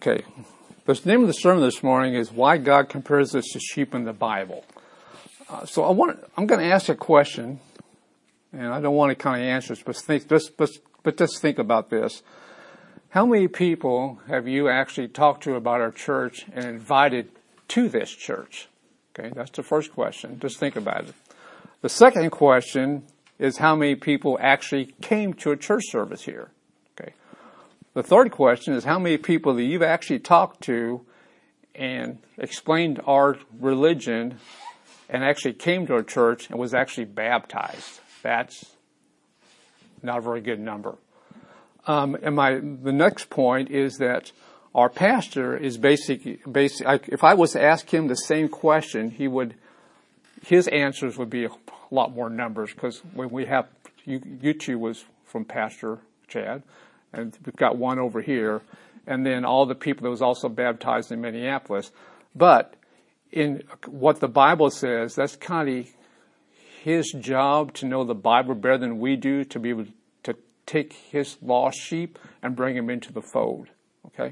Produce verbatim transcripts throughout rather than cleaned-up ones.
Okay, the name of the sermon this morning is Why God Compares Us to Sheep in the Bible. Uh, so I want, I'm going to ask a question, and I don't want to kind of answer this, but think, just, but, but just think about this. How many people have you actually talked to about our church and invited to this church? Okay, that's the first question. Just think about it. The second question is how many people actually came to a church service here? Okay. The third question is how many people that you've actually talked to and explained our religion and actually came to our church and was actually baptized. That's not a very good number. Um, and my the next point is that our pastor is basically, basic, I, if I was to ask him the same question, he would, his answers would be a lot more numbers, because when we have, you, you two was from Pastor Chad, and we've got one over here, and then all the people that was also baptized in Minneapolis. But in what the Bible says, that's kind of his job to know the Bible better than we do, to be able to take his lost sheep and bring them into the fold. Okay?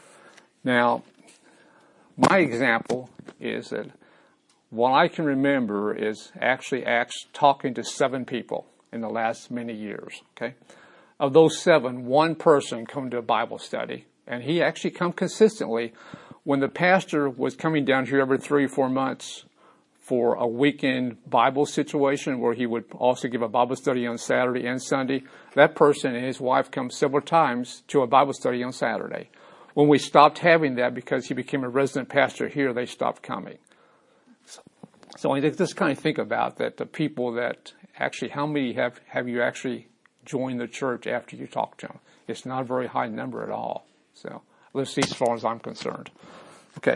Now, my example is that what I can remember is actually acts talking to seven people in the last many years. Okay? Of those seven, one person come to a Bible study, and he actually come consistently. When the pastor was coming down here every three or four months for a weekend Bible situation where he would also give a Bible study on Saturday and Sunday, that person and his wife come several times to a Bible study on Saturday. When we stopped having that because he became a resident pastor here, they stopped coming. So, so I just kind of think about that, the people that actually, how many have, have you actually joined the church after you talk to them? It's not a very high number at all. So let's see as far as I'm concerned. Okay.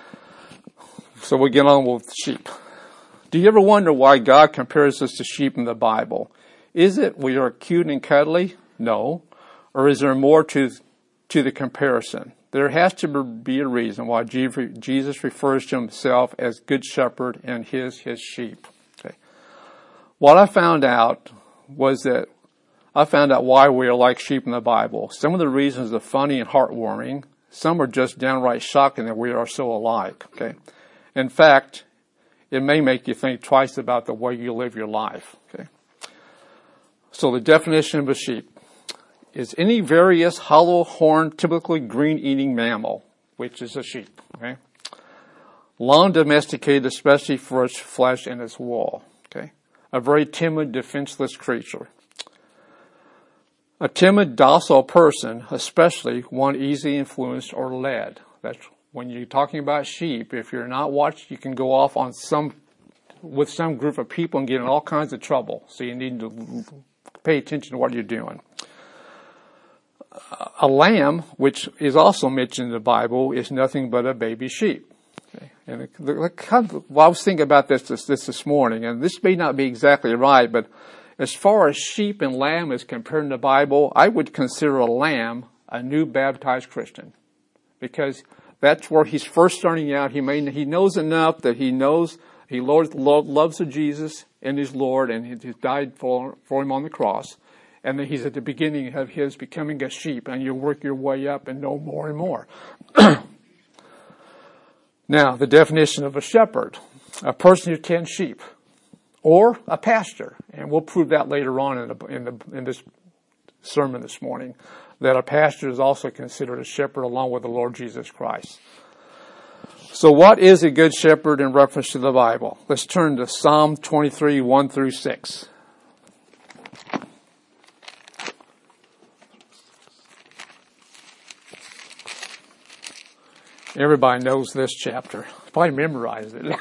So we get on with sheep. Do you ever wonder why God compares us to sheep in the Bible? Is it we are cute and cuddly? No. Or is there more to to the comparison? There has to be a reason why Jesus refers to himself as Good Shepherd and his his sheep. Okay. What I found out was that I found out why we are like sheep in the Bible. Some of the reasons are funny and heartwarming. Some are just downright shocking that we are so alike. Okay. In fact, it may make you think twice about the way you live your life. Okay. So the definition of a sheep is any various hollow-horned, typically green-eating mammal, which is a sheep. Okay. Long domesticated, especially for its flesh and its wool. Okay. A very timid, defenseless creature. A timid, docile person, especially one easily influenced or led. That's when you're talking about sheep. If you're not watched, you can go off on some, with some group of people and get in all kinds of trouble. So you need to pay attention to what you're doing. A lamb, which is also mentioned in the Bible, is nothing but a baby sheep. Okay. And the, the, well, I was thinking about this, this this this morning, and this may not be exactly right, but as far as sheep and lamb is compared in the Bible, I would consider a lamb a new baptized Christian, because that's where he's first starting out. He may he knows enough that he knows he Lord, Lord, loves the Jesus and his Lord, and he died for for him on the cross. And then he's at the beginning of his becoming a sheep, and you work your way up and know more and more. Now, the definition of a shepherd, a person who tends sheep, or a pastor, and we'll prove that later on in, the, in, the, in this sermon this morning, that a pastor is also considered a shepherd along with the Lord Jesus Christ. So what is a good shepherd in reference to the Bible? Let's turn to Psalm twenty-three, one through six. Everybody knows this chapter. Probably memorized it.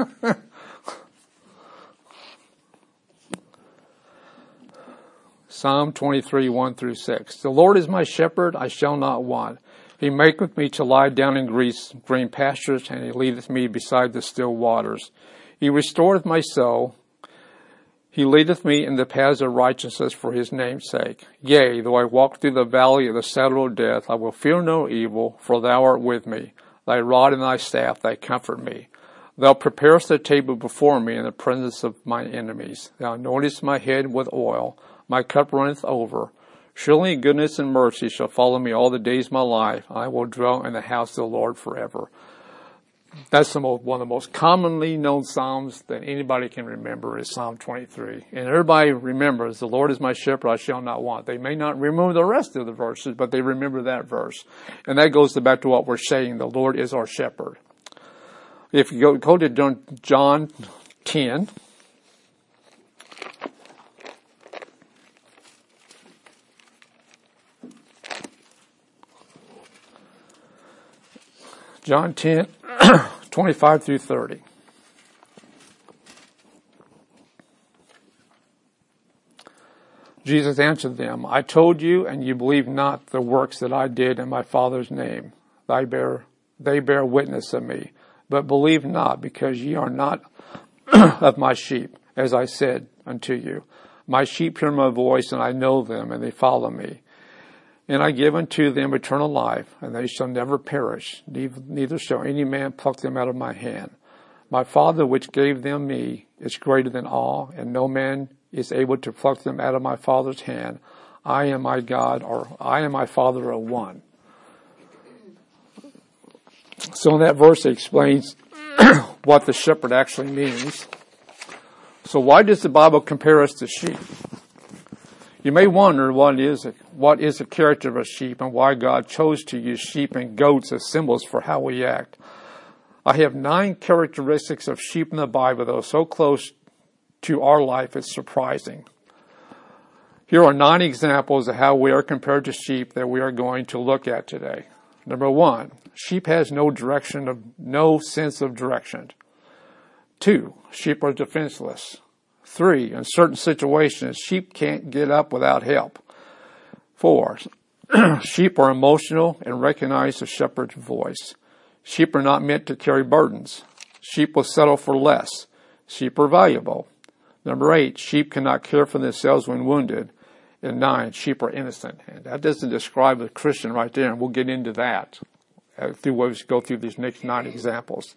Psalm twenty-three, one through six. The Lord is my shepherd, I shall not want. He maketh me to lie down in green pastures, and he leadeth me beside the still waters. He restoreth my soul. He leadeth me in the paths of righteousness for his name's sake. Yea, though I walk through the valley of the shadow of death, I will fear no evil, for thou art with me. Thy rod and thy staff, they comfort me. Thou preparest a table before me in the presence of my enemies. Thou anointest my head with oil. My cup runneth over. Surely goodness and mercy shall follow me all the days of my life. I will dwell in the house of the Lord forever. That's the most, one of the most commonly known Psalms that anybody can remember is Psalm twenty-three. And everybody remembers, the Lord is my shepherd, I shall not want. They may not remember the rest of the verses, but they remember that verse. And that goes back to what we're saying, the Lord is our shepherd. If you go, go to John ten. John ten, twenty-five through thirty. Jesus answered them, I told you, and you believe not the works that I did in my Father's name. They bear, they bear witness of me. But believe not, because ye are not of my sheep, as I said unto you. My sheep hear my voice, and I know them, and they follow me. And I give unto them eternal life, and they shall never perish, neither shall any man pluck them out of my hand. My Father which gave them me is greater than all, and no man is able to pluck them out of my Father's hand. I am my God, or I and my Father are one. So in that verse it explains what the shepherd actually means. So why does the Bible compare us to sheep? You may wonder what is it, what is the character of a sheep and why God chose to use sheep and goats as symbols for how we act. I have nine characteristics of sheep in the Bible that are so close to our life it's surprising. Here are nine examples of how we are compared to sheep that we are going to look at today. Number one, sheep has no direction of no sense of direction. Two, sheep are defenseless. Three, in certain situations, sheep can't get up without help. Four, sheep are emotional and recognize the shepherd's voice. Sheep are not meant to carry burdens. Sheep will settle for less. Sheep are valuable. Number eight, sheep cannot care for themselves when wounded. And nine, sheep are innocent. And that doesn't describe a Christian right there, and we'll get into that through what we go through these next nine examples.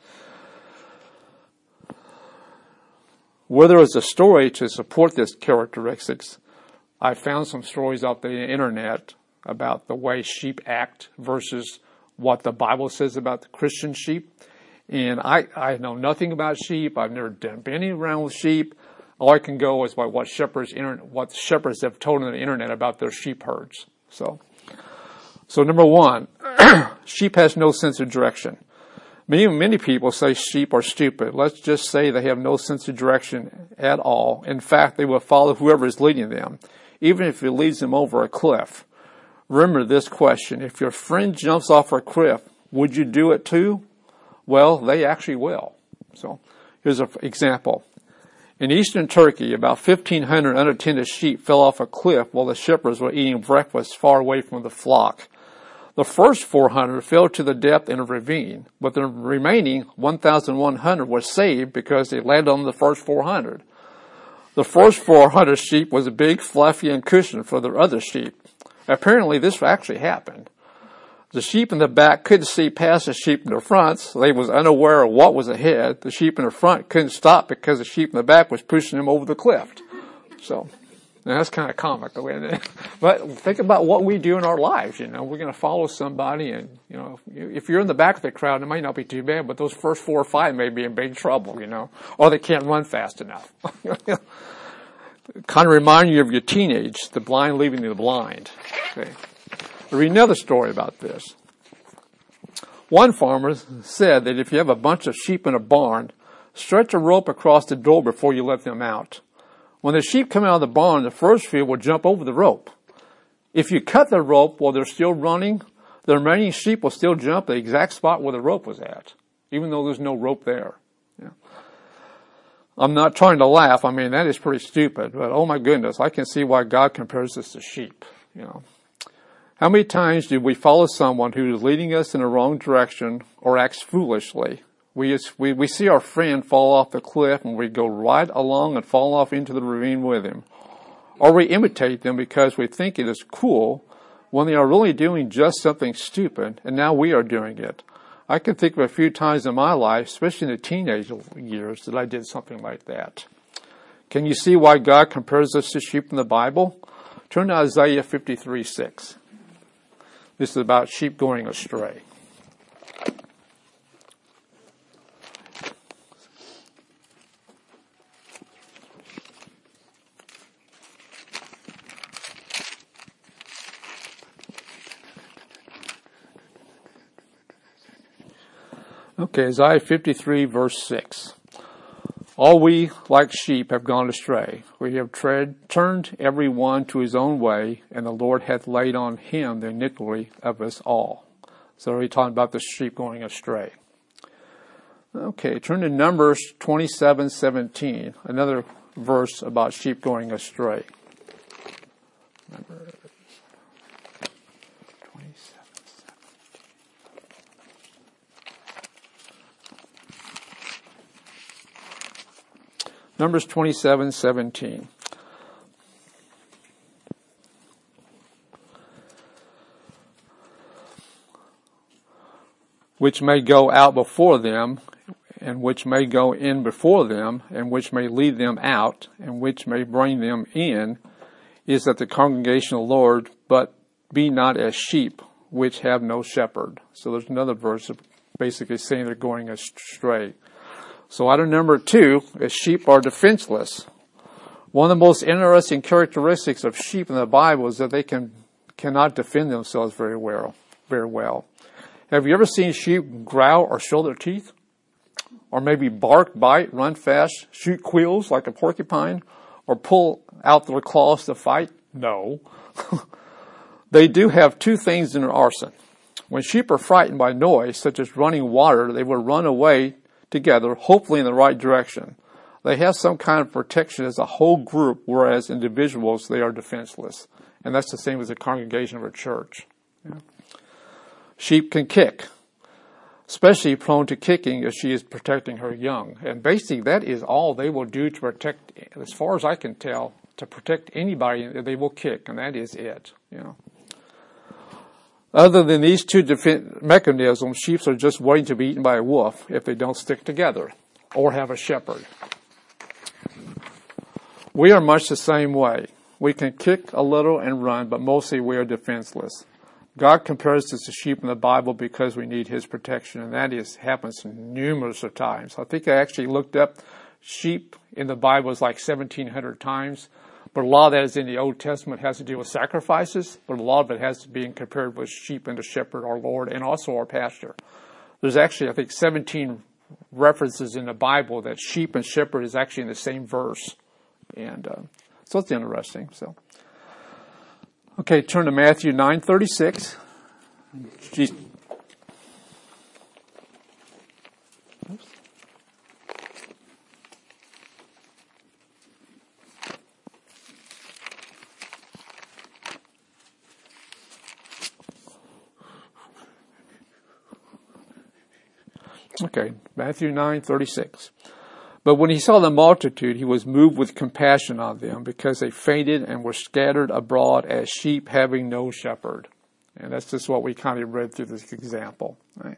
Where there is a story to support this characteristics, I found some stories out there on the internet about the way sheep act versus what the Bible says about the Christian sheep. And I, I know nothing about sheep. I've never done, been around with sheep. All I can go is by what shepherds, what shepherds have told on the internet about their sheep herds. So, so number one, sheep has no sense of direction. Many, many people say sheep are stupid. Let's just say they have no sense of direction at all. In fact, they will follow whoever is leading them, even if it leads them over a cliff. Remember this question. If your friend jumps off a cliff, would you do it too? Well, they actually will. So here's an example. In eastern Turkey, about fifteen hundred unattended sheep fell off a cliff while the shepherds were eating breakfast far away from the flock. The first four hundred fell to the depth in a ravine, but the remaining one thousand one hundred were saved because they landed on the first four hundred. The first four hundred sheep was big, fluffy, and cushioned for the other sheep. Apparently, this actually happened. The sheep in the back couldn't see past the sheep in the front, so they was unaware of what was ahead. The sheep in the front couldn't stop because the sheep in the back was pushing them over the cliff. So, now that's kind of comical, isn't it? But think about what we do in our lives, you know. We're going to follow somebody, and, you know, if you're in the back of the crowd, it might not be too bad, but those first four or five may be in big trouble, you know, or they can't run fast enough. Kind of remind you of your teenage, the blind leading the blind. Okay. I read another story about this. One farmer said that if you have a bunch of sheep in a barn, stretch a rope across the door before you let them out. When the sheep come out of the barn, the first few will jump over the rope. If you cut the rope while they're still running, the remaining sheep will still jump the exact spot where the rope was at, even though there's no rope there. Yeah. I'm not trying to laugh. I mean, that is pretty stupid, but oh my goodness, I can see why God compares us to sheep, you know. How many times do we follow someone who is leading us in the wrong direction or acts foolishly? We, we, we see our friend fall off the cliff and we go right along and fall off into the ravine with him. Or we imitate them because we think it is cool when they are really doing just something stupid, and now we are doing it. I can think of a few times in my life, especially in the teenage years, that I did something like that. Can you see why God compares us to sheep in the Bible? Turn to Isaiah fifty-three six. This is about sheep going astray. Okay, Isaiah fifty-three, verse six. All we, like sheep, have gone astray. We have tread, turned every one to his own way, and the Lord hath laid on him the iniquity of us all. So we're talking about the sheep going astray. Okay, turn to Numbers twenty-seven seventeen, another verse about sheep going astray. Numbers twenty-seven seventeen. Numbers twenty-seven seventeen. Which may go out before them, and which may go in before them, and which may lead them out, and which may bring them in, is that the congregation of the Lord, but be not as sheep which have no shepherd. So there's another verse basically saying they're going astray. So item number two is sheep are defenseless. One of the most interesting characteristics of sheep in the Bible is that they can cannot defend themselves very well. Very well. Have you ever seen sheep growl or show their teeth? Or maybe bark, bite, run fast, shoot quills like a porcupine, or pull out their claws to fight? No. They do have two things in their arsenal. When sheep are frightened by noise, such as running water, they will run away together, hopefully in the right direction. They have some kind of protection as a whole group, whereas individuals, they are defenseless. And that's the same as a congregation of a church. Yeah. Sheep can kick, especially prone to kicking if she is protecting her young. And basically, that is all they will do to protect, as far as I can tell, to protect anybody, they will kick, and that is it. You know. Other than these two defense mechanisms, sheep are just waiting to be eaten by a wolf if they don't stick together or have a shepherd. We are much the same way. We can kick a little and run, but mostly we are defenseless. God compares us to sheep in the Bible because we need his protection, and that is happens numerous of times. I think I actually looked up sheep in the Bible is like seventeen hundred times, but a lot of that is in the Old Testament. It has to do with sacrifices, but a lot of it has to be compared with sheep and the shepherd, our Lord, and also our pastor. There's actually, I think, seventeen references in the Bible that sheep and shepherd is actually in the same verse, and uh, so it's interesting. So. Okay, turn to Matthew nine thirty-six. Jesus. Oops. Okay, Matthew nine thirty-six. But when he saw the multitude, he was moved with compassion on them, because they fainted and were scattered abroad as sheep having no shepherd. And that's just what we kind of read through this example. Right?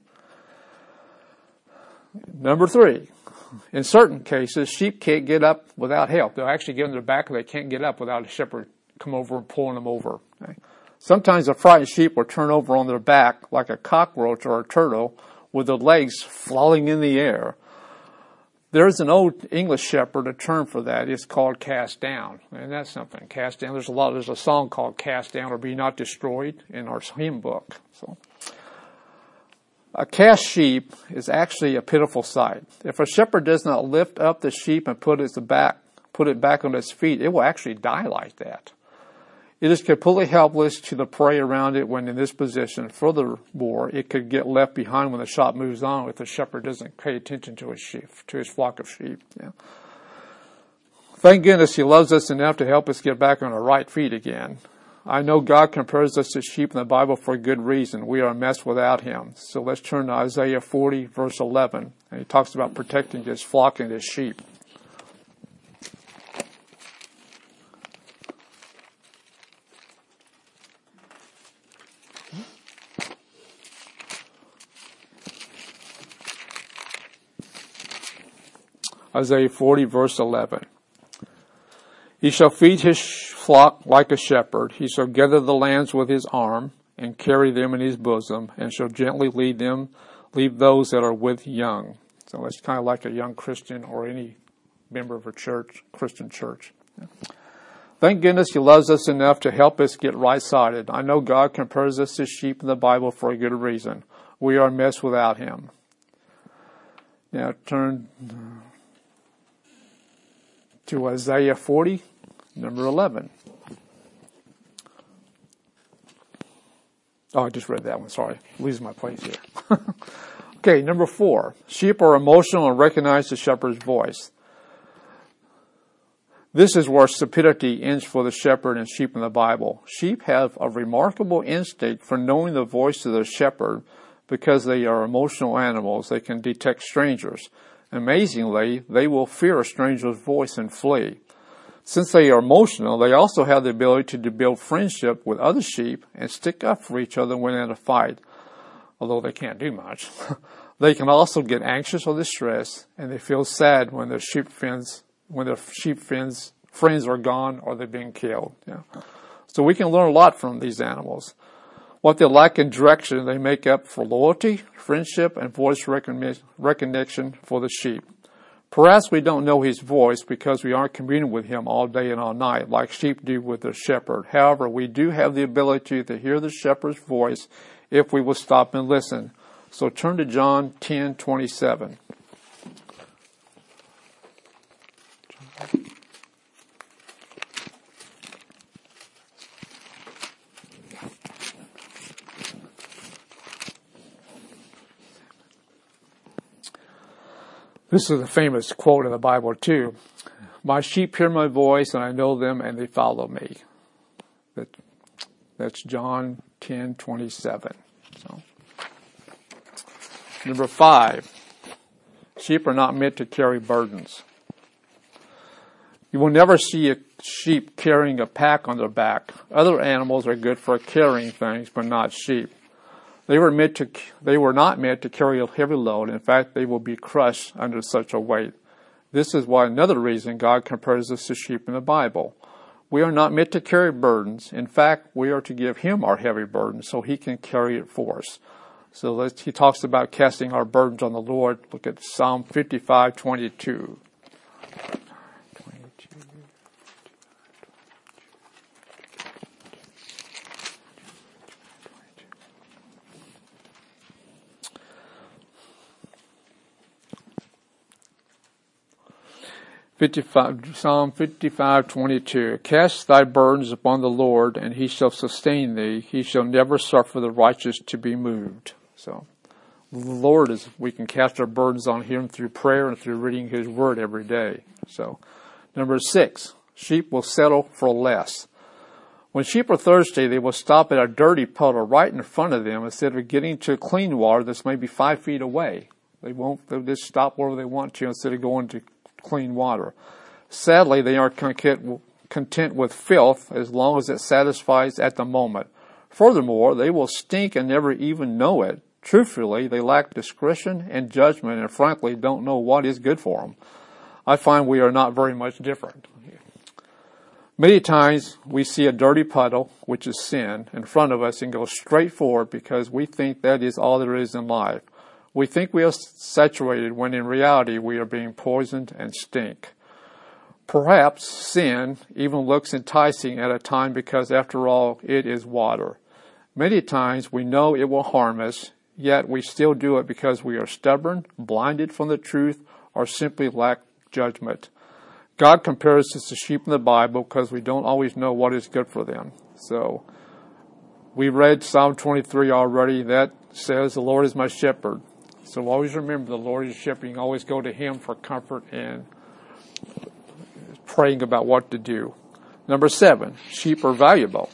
Number three, in certain cases, sheep can't get up without help. They'll actually get on their back, and they can't get up without a shepherd come over and pulling them over. Right? Sometimes a frightened sheep will turn over on their back like a cockroach or a turtle with their legs flailing in the air. There's an old English shepherd, a term for that. It's called cast down. And that's something. Cast down. There's a lot, there's a song called Cast Down or Be Not Destroyed in our hymn book. So, a cast sheep is actually a pitiful sight. If a shepherd does not lift up the sheep and put it back, put it back on its feet, it will actually die like that. It is completely helpless to the prey around it when in this position. Furthermore, it could get left behind when the flock moves on if the shepherd doesn't pay attention to his sheep, to his flock of sheep. Yeah. Thank goodness he loves us enough to help us get back on our right feet again. I know God compares us to sheep in the Bible for a good reason. We are a mess without him. So let's turn to Isaiah forty, verse eleven. And he talks about protecting his flock and his sheep. Isaiah forty, verse eleven. He shall feed his flock like a shepherd. He shall gather the lambs with his arm and carry them in his bosom, and shall gently lead them, leave those that are with young. So it's kind of like a young Christian or any member of a church, Christian church. Thank goodness he loves us enough to help us get right-sided. I know God compares us to sheep in the Bible for a good reason. We are a mess without him. Now turn to Isaiah forty, number eleven. Oh, I just read that one. Sorry. Losing my place here. Okay, number four. Sheep are emotional and recognize the shepherd's voice. This is where stupidity ends for the shepherd and sheep in the Bible. Sheep have a remarkable instinct for knowing the voice of the shepherd because they are emotional animals. They can detect strangers. Amazingly, they will fear a stranger's voice and flee. Since they are emotional, they also have the ability to build friendship with other sheep and stick up for each other when in a fight, although they can't do much. They can also get anxious or distressed, and they feel sad when their sheep friends, when their sheep friends, friends are gone or they're being killed. Yeah. So we can learn a lot from these animals. What they lack in direction, they make up for loyalty, friendship, and voice recognition for the sheep. Perhaps we don't know his voice because we aren't communing with him all day and all night like sheep do with their shepherd. However, we do have the ability to hear the shepherd's voice if we will stop and listen. So turn to John ten twenty-seven. This is a famous quote in the Bible too. My sheep hear my voice, and I know them, and they follow me. That, that's John ten twenty-seven. So, number five, sheep are not meant to carry burdens. You will never see a sheep carrying a pack on their back. Other animals are good for carrying things, but not sheep. They were meant to, they were not meant to carry a heavy load. In fact, they will be crushed under such a weight. This is why another reason God compares us to sheep in the Bible. We are not meant to carry burdens. In fact, we are to give him our heavy burden so he can carry it for us. So let's, he talks about casting our burdens on the Lord. Look at Psalm fifty-five twenty-two. fifty-five, Psalm fifty-five twenty-two. Cast thy burdens upon the Lord, and he shall sustain thee. He shall never suffer the righteous to be moved. So, the Lord is, we can cast our burdens on him through prayer and through reading his word every day. So, number six, sheep will settle for less. When sheep are thirsty, they will stop at a dirty puddle right in front of them instead of getting to clean water that's maybe five feet away. They won't, they'll just stop wherever they want to instead of going to clean water. Sadly, they are content with filth as long as it satisfies at the moment. Furthermore, they will stink and never even know it. Truthfully, they lack discretion and judgment and frankly don't know what is good for them. I find we are not very much different. Many times we see a dirty puddle, which is sin, in front of us and go straight for it because we think that is all there is in life. We think we are saturated when in reality we are being poisoned and stink. Perhaps sin even looks enticing at a time because after all it is water. Many times we know it will harm us, yet we still do it because we are stubborn, blinded from the truth, or simply lack judgment. God compares us to sheep in the Bible because we don't always know what is good for them. So we read Psalm twenty-three already. That says, the Lord is my shepherd. So always remember the Lord is your shepherd. You can always go to him for comfort and praying about what to do. Number seven, sheep are valuable.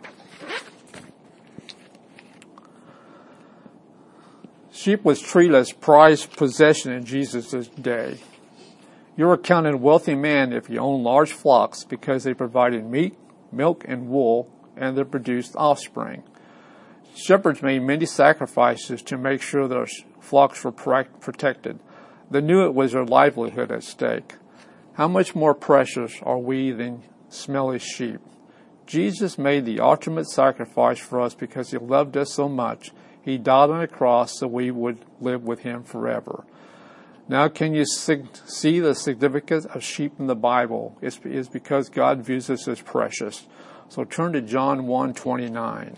Sheep was treated as prized possession in Jesus' day. You are counted a wealthy man if you own large flocks because they provided meat, milk, and wool, and they produced offspring. Shepherds made many sacrifices to make sure their flocks were protected. They knew it was their livelihood at stake. How much more precious are we than smelly sheep? Jesus made the ultimate sacrifice for us because he loved us so much. He died on the cross so we would live with him forever. Now, can you sig- see the significance of sheep in the Bible? It's, it's because God views us as precious. So turn to John one twenty-nine.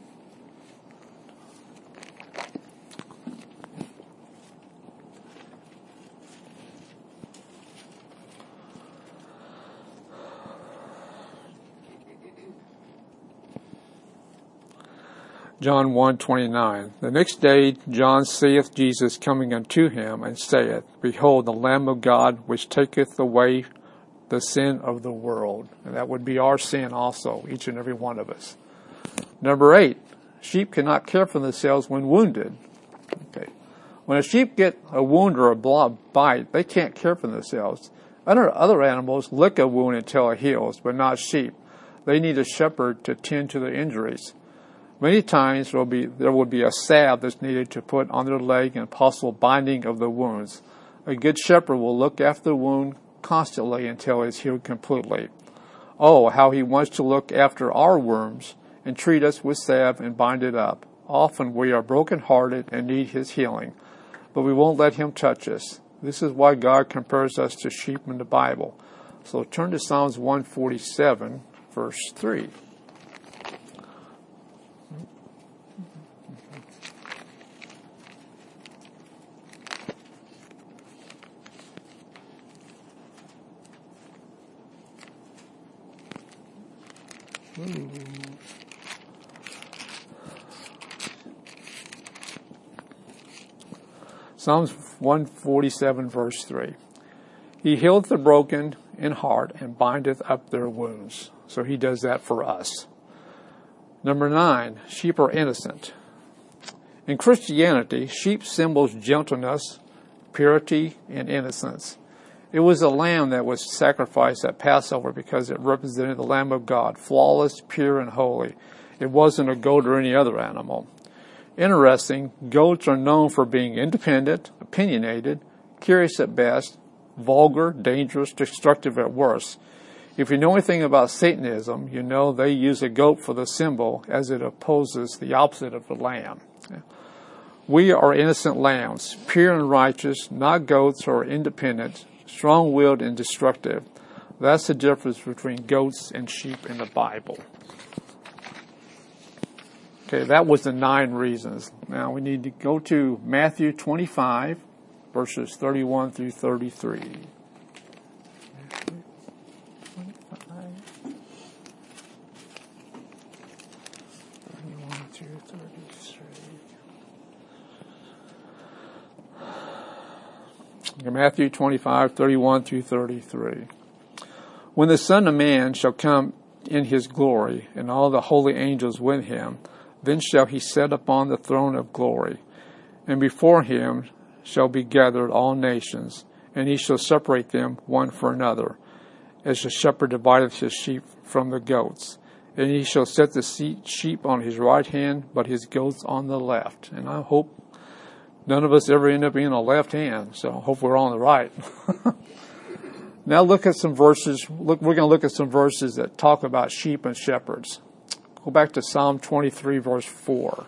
John one twenty-nine. The next day John seeth Jesus coming unto him, and saith, Behold, the Lamb of God, which taketh away the sin of the world. And that would be our sin also, each and every one of us. Number eight, sheep cannot care for themselves when wounded. Okay. When a sheep get a wound or a blob bite, they can't care for themselves. Other, other animals lick a wound until it heals, but not sheep. They need a shepherd to tend to their injuries. Many times there will be there will be a salve that's needed to put on their leg and possible binding of the wounds. A good shepherd will look after the wound constantly until it is healed completely. Oh, how he wants to look after our wounds and treat us with salve and bind it up. Often we are broken-hearted and need his healing, but we won't let him touch us. This is why God compares us to sheep in the Bible. So turn to Psalms one forty-seven, verse three. Ooh. Psalms one forty-seven, verse three. He healeth the broken in heart and bindeth up their wounds. So he does that for us. Number nine, sheep are innocent. In Christianity, sheep symbols gentleness, purity, and innocence. It was a lamb that was sacrificed at Passover because it represented the Lamb of God, flawless, pure, and holy. It wasn't a goat or any other animal. Interesting, goats are known for being independent, opinionated, curious at best, vulgar, dangerous, destructive at worst. If you know anything about Satanism, you know they use a goat for the symbol as it opposes the opposite of the lamb. We are innocent lambs, pure and righteous, not goats or independent, strong-willed and destructive. That's the difference between goats and sheep in the Bible. Okay, that was the nine reasons. Now we need to go to Matthew twenty-five, verses thirty-one through thirty-three. Matthew twenty-five, thirty-one through thirty-three. Matthew twenty-five, thirty-one through thirty-three. When the Son of Man shall come in his glory, and all the holy angels with him, then shall he sit upon the throne of glory, and before him shall be gathered all nations, and he shall separate them one from another, as the shepherd divideth his sheep from the goats. And he shall set the sheep on his right hand, but his goats on the left. And I hope none of us ever end up being on the left hand, so I hope we're on the right. Now look at some verses. Look, we're going to look at some verses that talk about sheep and shepherds. Go back to Psalm twenty-three, verse four.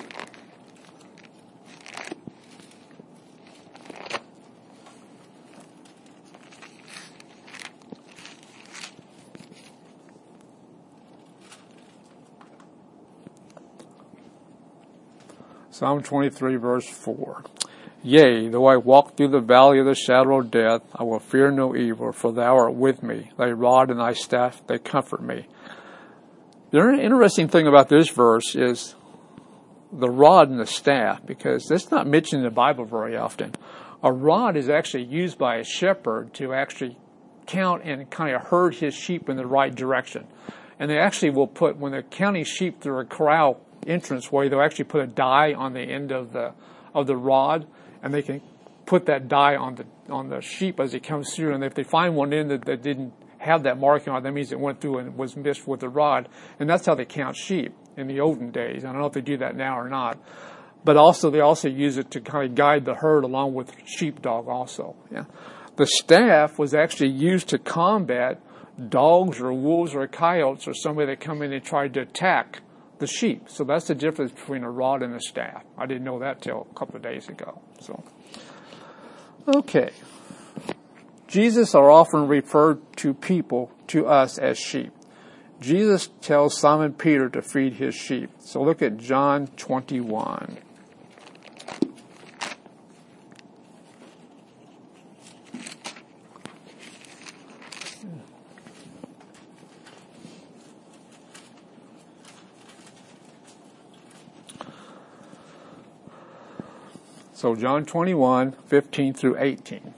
Psalm twenty-three, verse four. Yea, though I walk through the valley of the shadow of death, I will fear no evil, for thou art with me. Thy rod and thy staff, they comfort me. The interesting thing about this verse is the rod and the staff, because that's not mentioned in the Bible very often. A rod is actually used by a shepherd to actually count and kind of herd his sheep in the right direction. And they actually will put, when they're counting sheep through a corral entranceway, they'll actually put a die on the end of the of the rod, and they can put that die on the on the sheep as it comes through. And if they find one in that, that didn't have that marking on it, that means it went through and was missed with the rod. And that's how they count sheep in the olden days. I don't know if they do that now or not. But also, they also use it to kind of guide the herd along with sheepdog also. Yeah. The staff was actually used to combat dogs or wolves or coyotes or somebody that come in and try to attack the sheep. So that's the difference between a rod and a staff. I didn't know that till a couple of days ago. So, okay. Jesus are often referred to people, to us, as sheep. Jesus tells Simon Peter to feed his sheep. So look at John twenty-one. So John twenty-one, fifteen through eighteen.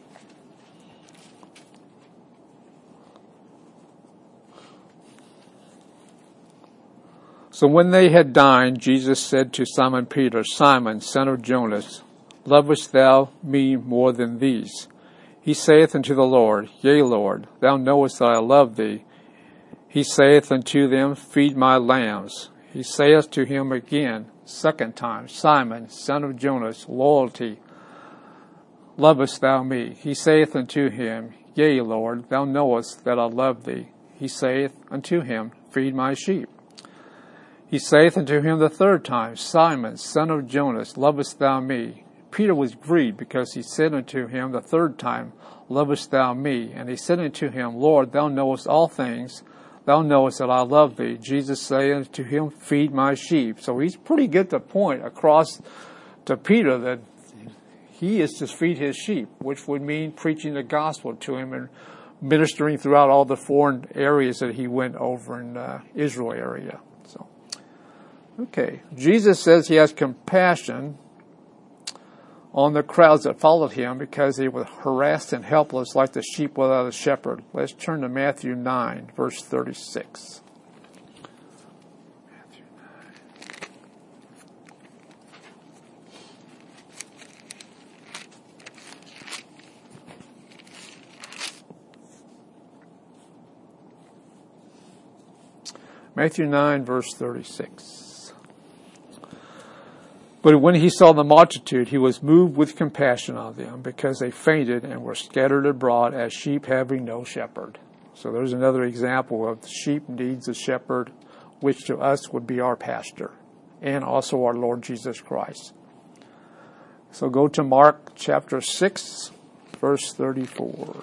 So when they had dined, Jesus said to Simon Peter, Simon, son of Jonas, lovest thou me more than these? He saith unto the Lord, Yea, Lord, thou knowest that I love thee. He saith unto them, Feed my lambs. He saith to him again, second time, Simon, son of Jonas, loyalty, lovest thou me? He saith unto him, Yea, Lord, thou knowest that I love thee. He saith unto him, Feed my sheep. He saith unto him the third time, Simon, son of Jonas, lovest thou me? Peter was grieved because he said unto him the third time, Lovest thou me? And he said unto him, Lord, thou knowest all things. Thou knowest that I love thee. Jesus saith unto him, Feed my sheep. So he's pretty good to point across to Peter that he is to feed his sheep, which would mean preaching the gospel to him and ministering throughout all the foreign areas that he went over in uh, Israel area. So, okay. Jesus says he has compassion on the crowds that followed him because they were harassed and helpless like the sheep without a shepherd. Let's turn to Matthew nine, verse thirty-six. Matthew nine. Matthew nine, verse thirty-six. But when he saw the multitude, he was moved with compassion on them, because they fainted and were scattered abroad as sheep having no shepherd. So there's another example of the sheep needs a shepherd, which to us would be our pastor, and also our Lord Jesus Christ. So go to Mark chapter six, verse thirty-four.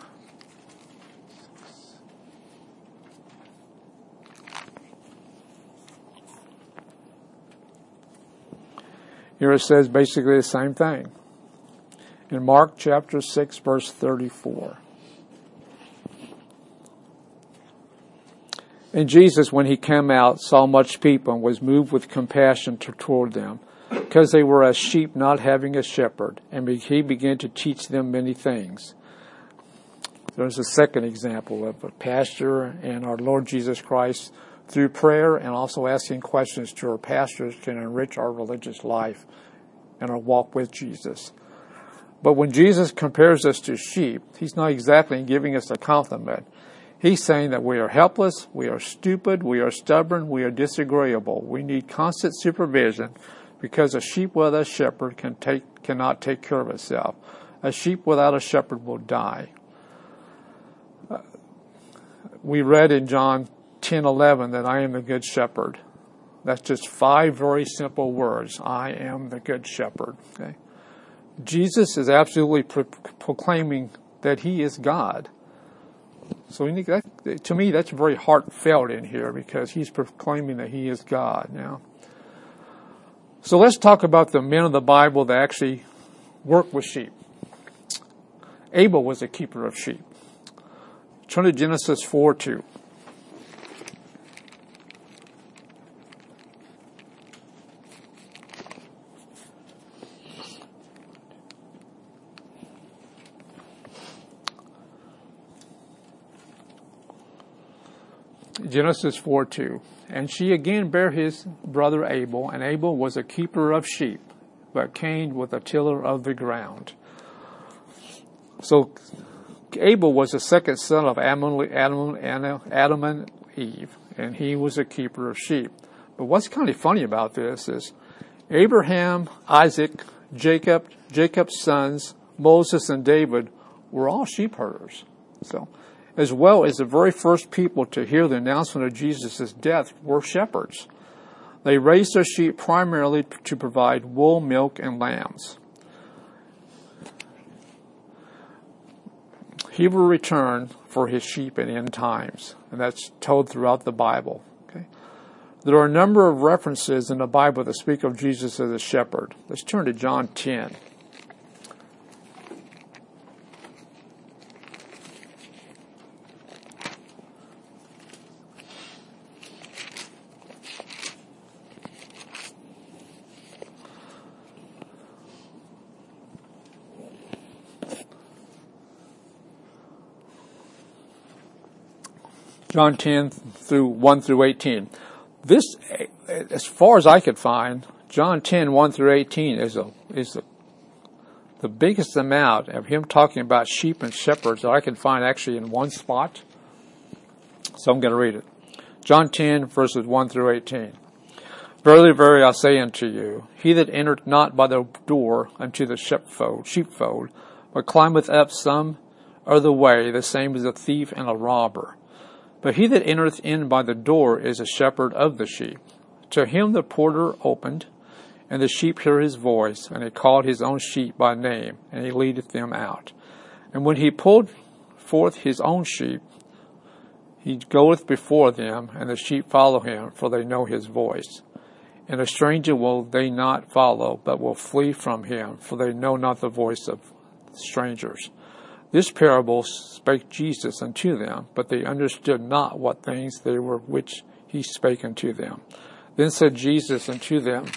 Here it says basically the same thing. In Mark chapter six, verse thirty-four. And Jesus, when he came out, saw much people and was moved with compassion toward them, because they were as sheep not having a shepherd. And he began to teach them many things. There's a second example of a pastor and our Lord Jesus Christ through prayer and also asking questions to our pastors can enrich our religious life and our walk with Jesus. But when Jesus compares us to sheep, he's not exactly giving us a compliment. He's saying that we are helpless, we are stupid, we are stubborn, we are disagreeable. We need constant supervision because a sheep without a shepherd can take, cannot take care of itself. A sheep without a shepherd will die. Uh, we read in John ten eleven that I am the good shepherd. That's just five very simple words. I am the good shepherd. Okay? Jesus is absolutely pro- proclaiming that he is God. So that, to me, that's very heartfelt in here because he's proclaiming that he is God now. So let's talk about the men of the Bible that actually work with sheep. Abel was a keeper of sheep. Turn to Genesis four two. Genesis four two. And she again bare his brother Abel, and Abel was a keeper of sheep, but Cain was a tiller of the ground. So Abel was the second son of Adam, Adam, Adam and Eve, and he was a keeper of sheep. But what's kind of funny about this is Abraham, Isaac, Jacob, Jacob's sons, Moses, and David were all sheep herders. So as well as the very first people to hear the announcement of Jesus' death were shepherds. They raised their sheep primarily to provide wool, milk, and lambs. He will return for his sheep in end times, and that's told throughout the Bible. Okay? There are a number of references in the Bible that speak of Jesus as a shepherd. Let's turn to John ten. John ten through one through eighteen. This, as far as I could find, John ten, one through eighteen is a is a, the biggest amount of him talking about sheep and shepherds that I can find actually in one spot. So I'm going to read it. John ten, verses one through eighteen. Verily, verily, I say unto you, he that entereth not by the door unto the sheepfold, sheepfold, but climbeth up some other way, the same is a thief and a robber. But he that entereth in by the door is a shepherd of the sheep. To him the porter opened, and the sheep hear his voice, and he called his own sheep by name, and he leadeth them out. And when he pulled forth his own sheep, he goeth before them, and the sheep follow him, for they know his voice. And a stranger will they not follow, but will flee from him, for they know not the voice of strangers. This parable spake Jesus unto them, but they understood not what things they were which he spake unto them. Then said Jesus unto them,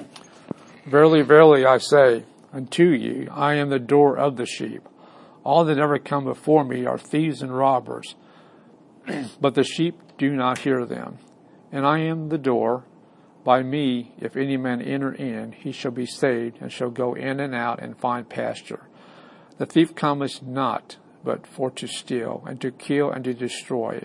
Verily, verily, I say unto you, I am the door of the sheep. All that ever come before me are thieves and robbers, but the sheep do not hear them. And I am the door. By me, if any man enter in, he shall be saved, and shall go in and out and find pasture. The thief cometh not, but for to steal, and to kill, and to destroy.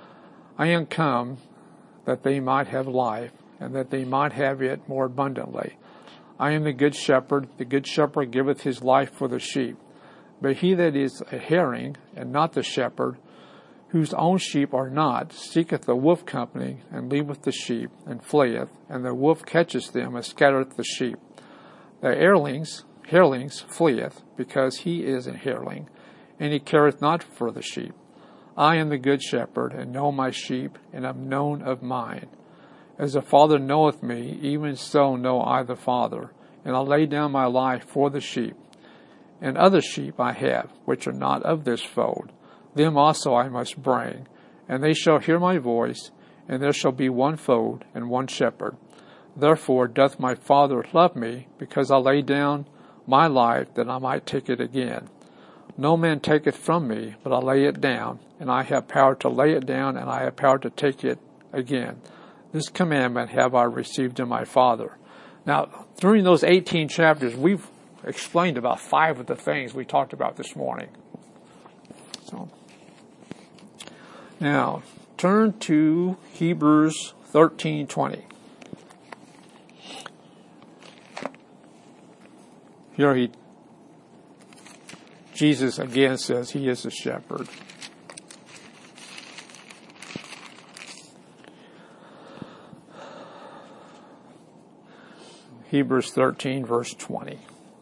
I am come, that they might have life, and that they might have it more abundantly. I am the good shepherd. The good shepherd giveth his life for the sheep. But he that is a herring, and not the shepherd, whose own sheep are not, seeketh the wolf company, and leaveth the sheep, and fleeth, and the wolf catcheth them, and scattereth the sheep. The airlings, Harelings fleeth, because he is an hireling, and he careth not for the sheep. I am the good shepherd, and know my sheep, and am known of mine. As the Father knoweth me, even so know I the Father, and I lay down my life for the sheep. And other sheep I have, which are not of this fold. Them also I must bring, and they shall hear my voice, and there shall be one fold and one shepherd. Therefore doth my Father love me, because I lay down my life, that I might take it again. No man taketh from me, but I lay it down, and I have power to lay it down, and I have power to take it again. This commandment have I received of my Father. Now, during those eighteen chapters, we've explained about five of the things we talked about this morning. So, now, turn to Hebrews thirteen twenty. Here he, Jesus again says he is the shepherd. Hebrews thirteen, verse twenty.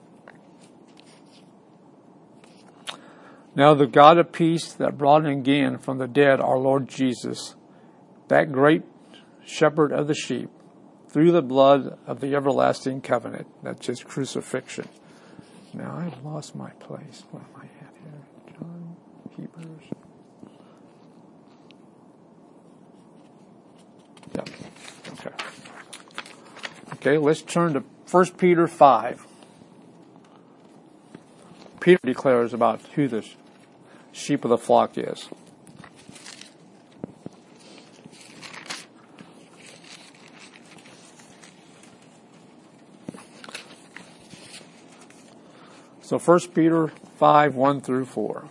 Now the God of peace that brought again from the dead our Lord Jesus, that great shepherd of the sheep, through the blood of the everlasting covenant, that's his crucifixion. Now I've lost my place. What am I at here? John, Hebrews. Yep. Okay. Okay, let's turn to First Peter five. Peter declares about who the sheep of the flock is. So First Peter five, one through four.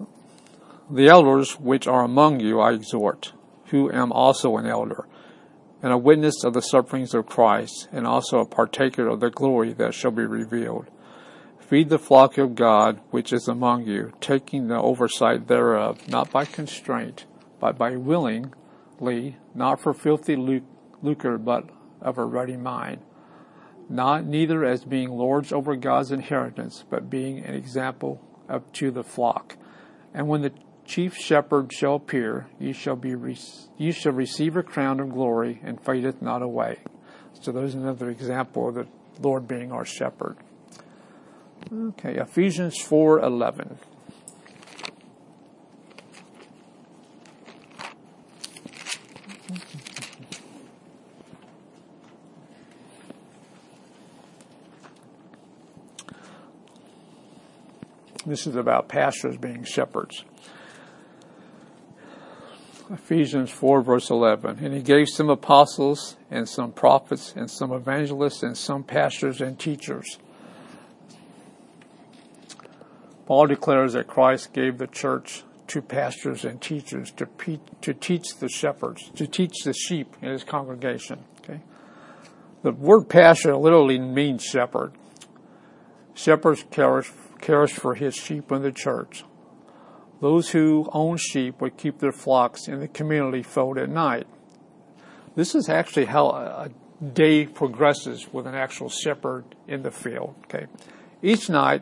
The elders which are among you I exhort, who am also an elder, and a witness of the sufferings of Christ, and also a partaker of the glory that shall be revealed. Feed the flock of God which is among you, taking the oversight thereof, not by constraint, but by willingly, not for filthy lucre, but of a ready mind. Not neither as being lords over God's inheritance, but being an example of to the flock. And when the chief shepherd shall appear, ye shall be re- ye shall receive a crown of glory, and fadeth not away. So there's another example of the Lord being our shepherd. Okay, Ephesians four eleven. This is about pastors being shepherds. Ephesians four verse eleven. And he gave some apostles and some prophets and some evangelists and some pastors and teachers. Paul declares that Christ gave the church to pastors and teachers to, pe- to teach the shepherds, to teach the sheep in his congregation. Okay, the word pastor literally means shepherd. Shepherds cares, cares for his sheep in the church. Those who own sheep would keep their flocks in the community fold at night. This is actually how a day progresses with an actual shepherd in the field. Okay, each night,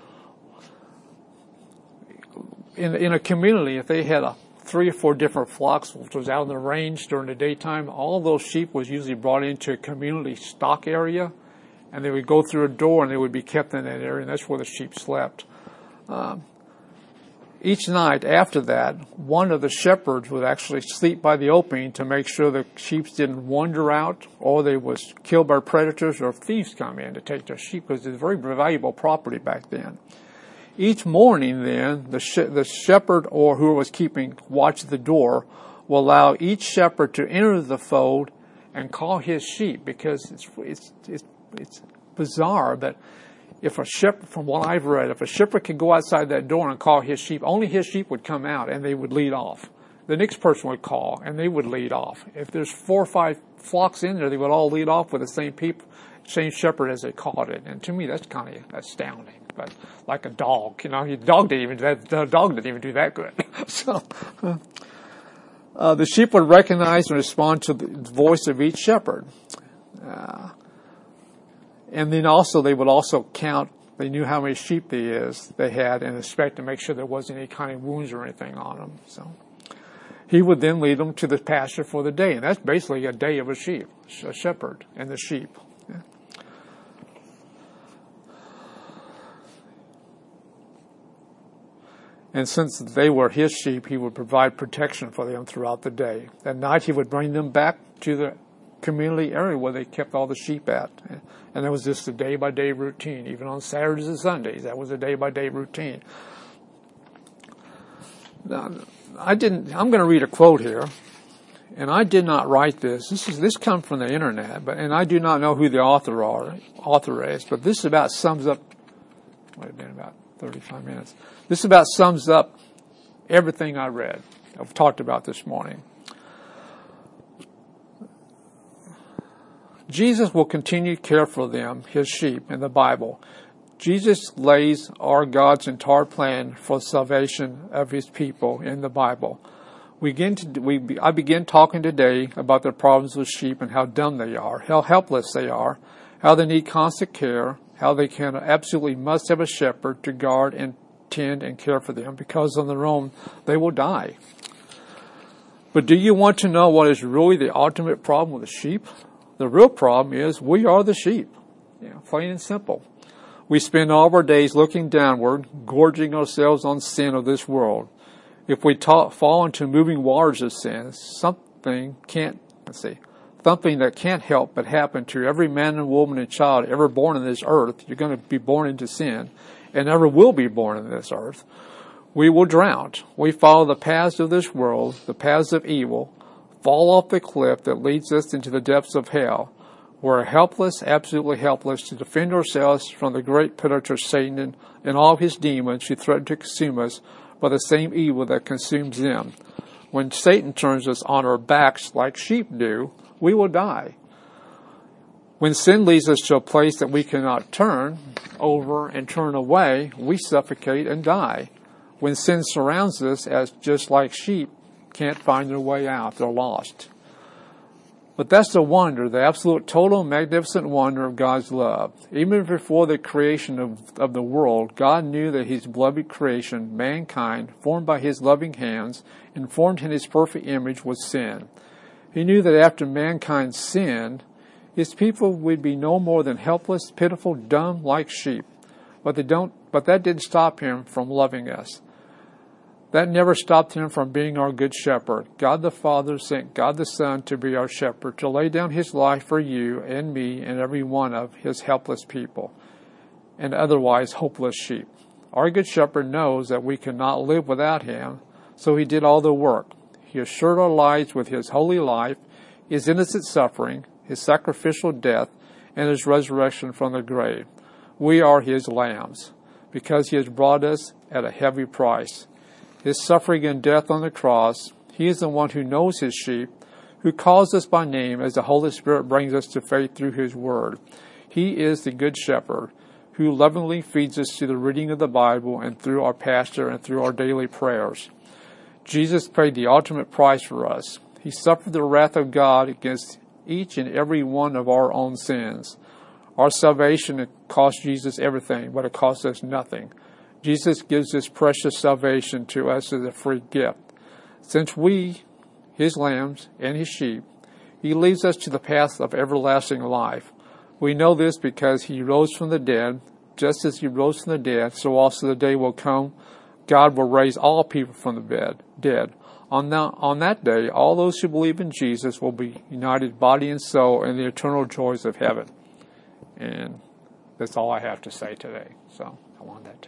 In, in a community, if they had a, three or four different flocks, which was out in the range during the daytime, all those sheep was usually brought into a community stock area, and they would go through a door and they would be kept in that area, and that's where the sheep slept. Um, each night after that, one of the shepherds would actually sleep by the opening to make sure the sheep didn't wander out, or they was killed by predators, or thieves come in to take their sheep, because it's very valuable property back then. Each morning, then, the, sh- the shepherd or who was keeping watch at the door will allow each shepherd to enter the fold and call his sheep, because it's it's it's, it's bizarre that if a shepherd, from what I've read, if a shepherd could go outside that door and call his sheep, only his sheep would come out and they would lead off. The next person would call and they would lead off. If there's four or five flocks in there, they would all lead off with the same people, same shepherd as they called it. And to me, that's kind of astounding. But like a dog, you know, the dog didn't even that the dog didn't even do that good. so, uh, the sheep would recognize and respond to the voice of each shepherd, uh, and then also they would also count. They knew how many sheep they is they had, and inspect to make sure there wasn't any kind of wounds or anything on them. So, he would then lead them to the pasture for the day, and that's basically a day of a sheep, a shepherd and the sheep. And since they were his sheep, he would provide protection for them throughout the day. At night, he would bring them back to the community area where they kept all the sheep at. And that was just a day-by-day routine. Even on Saturdays and Sundays, that was a day-by-day routine. Now, I didn't, I'm going to read a quote here. And I did not write this. This is this comes from the internet, but and I do not know who the author are, author is. But this about sums up. Wait a minute, about thirty-five minutes. This about sums up everything I read, I've talked about this morning. Jesus will continue to care for them, his sheep, in the Bible. Jesus lays our God's entire plan for salvation of his people in the Bible. We begin to, we, I begin talking today about the problems with sheep and how dumb they are, how helpless they are, how they need constant care, how they can absolutely must have a shepherd to guard and tend and care for them, because on their own they will die. But do you want to know what is really the ultimate problem with the sheep? The real problem is we are the sheep. Yeah, plain and simple. We spend all of our days looking downward, gorging ourselves on sin of this world. If we ta- fall into moving waters of sin, something can't, let's see, something that can't help but happen to every man and woman and child ever born on this earth. You're going to be born into sin, and ever will be born on this earth. We will drown. We follow the paths of this world, the paths of evil, fall off the cliff that leads us into the depths of hell. We're helpless, absolutely helpless, to defend ourselves from the great predator Satan and, and all his demons who threaten to consume us by the same evil that consumes them. When Satan turns us on our backs like sheep do, we will die. When sin leads us to a place that we cannot turn over and turn away, we suffocate and die. When sin surrounds us, as just like sheep can't find their way out, they're lost. But that's the wonder, the absolute, total, magnificent wonder of God's love. Even before the creation of, of the world, God knew that His beloved creation, mankind, formed by His loving hands and formed in His perfect image, was sin. He knew that after mankind sinned, His people would be no more than helpless, pitiful, dumb, like sheep. But they don't. But that didn't stop Him from loving us. That never stopped Him from being our good shepherd. God the Father sent God the Son to be our shepherd, to lay down His life for you and me and every one of His helpless people and otherwise hopeless sheep. Our good shepherd knows that we cannot live without Him, so He did all the work. He assured our lives with His holy life, His innocent suffering, His sacrificial death, and His resurrection from the grave. We are His lambs, because He has brought us at a heavy price. His suffering and death on the cross, He is the one who knows His sheep, who calls us by name as the Holy Spirit brings us to faith through His Word. He is the Good Shepherd, who lovingly feeds us through the reading of the Bible and through our pastor and through our daily prayers. Jesus paid the ultimate price for us. He suffered the wrath of God against each and every one of our own sins. Our salvation, it cost Jesus everything, but it cost us nothing. Jesus gives this precious salvation to us as a free gift. Since we, His lambs and His sheep, He leads us to the path of everlasting life. We know this because He rose from the dead. Just as He rose from the dead, so also the day will come, God will raise all people from the bed, dead. On that, on that day, all those who believe in Jesus will be united body and soul in the eternal joys of heaven. And that's all I have to say today. So I want that to